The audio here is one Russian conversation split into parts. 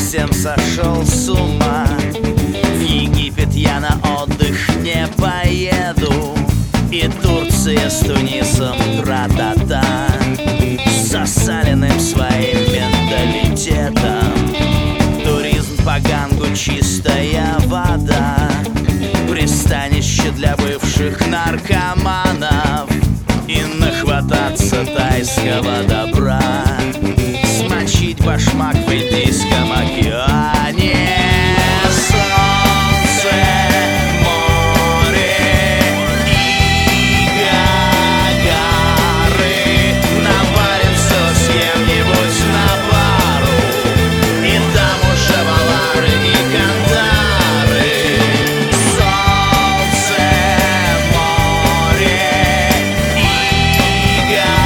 совсем сошел с ума. В Египет я на отдых не поеду, и Турция с Тунисом тра-та-та. С засаленным своим менталитетом. Туризм по Гангу, чистая вода, пристанище для бывших наркоманов. И нахвататься тайского добра, смочить башмак в Индийском океане. Солнце, море и горы. Наварим все с кем-нибудь на пару, и там уже Валары и Кантары. Солнце, море и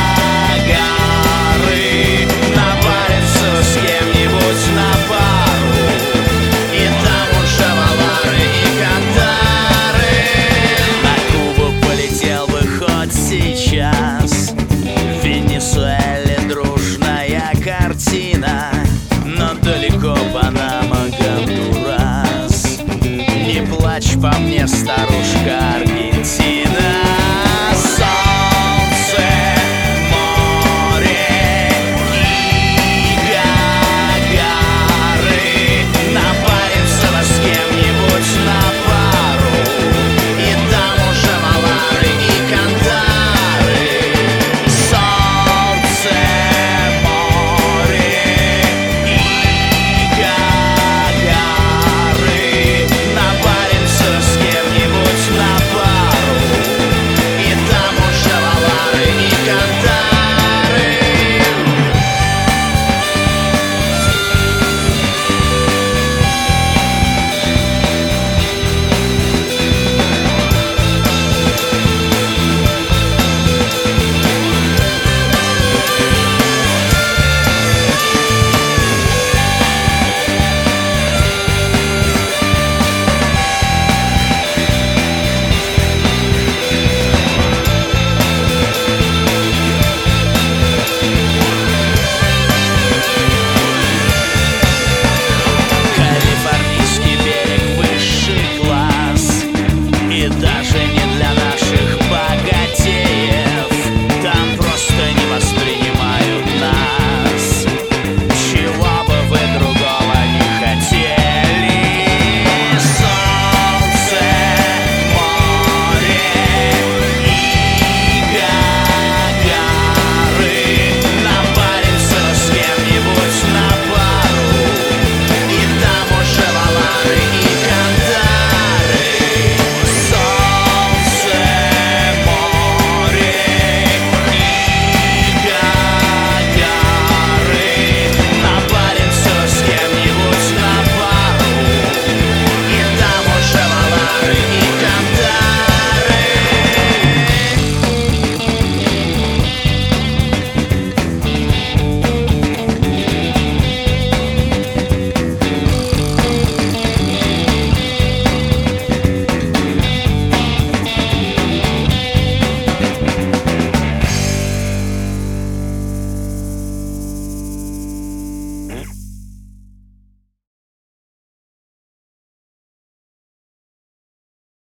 горы. Наварим все с кем-нибудь на пару, и там уже Валары и Кантары. На Кубу полетел бы хоть сейчас. В Венесуэле дружная картина, но далеко Панама, Гондурас. Не плачь по мне,